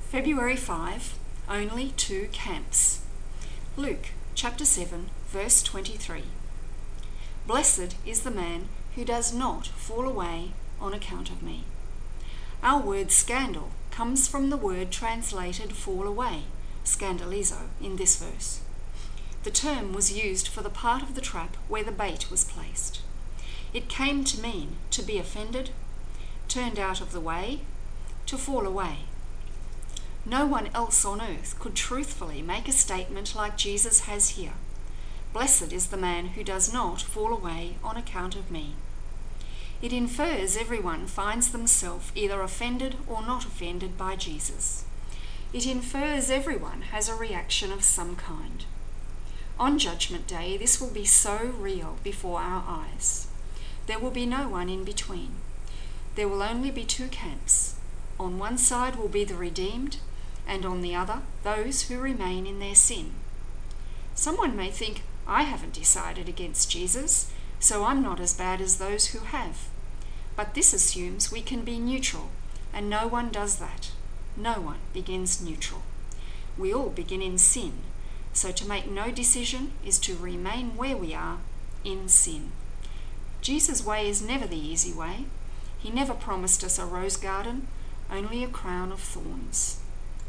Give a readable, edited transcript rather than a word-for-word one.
February 5, only two camps. Luke chapter 7, verse 23. Blessed is the man who does not fall away on account of me. Our word scandal comes from the word translated fall away, scandalizo, in this verse. The term was used for the part of the trap where the bait was placed. It came to mean to be offended, turned out of the way, to fall away. No one else on earth could truthfully make a statement like Jesus has here. Blessed is the man who does not fall away on account of me. It infers everyone finds themselves either offended or not offended by Jesus. It infers everyone has a reaction of some kind. On Judgment Day, this will be so real before our eyes. There will be no one in between. There will only be two camps. On one side will be the redeemed, and on the other, those who remain in their sin. Someone may think, I haven't decided against Jesus, so I'm not as bad as those who have. But this assumes we can be neutral, and no one does that. No one begins neutral. We all begin in sin, so to make no decision is to remain where we are, in sin. Jesus' way is never the easy way. He never promised us a rose garden, only a crown of thorns.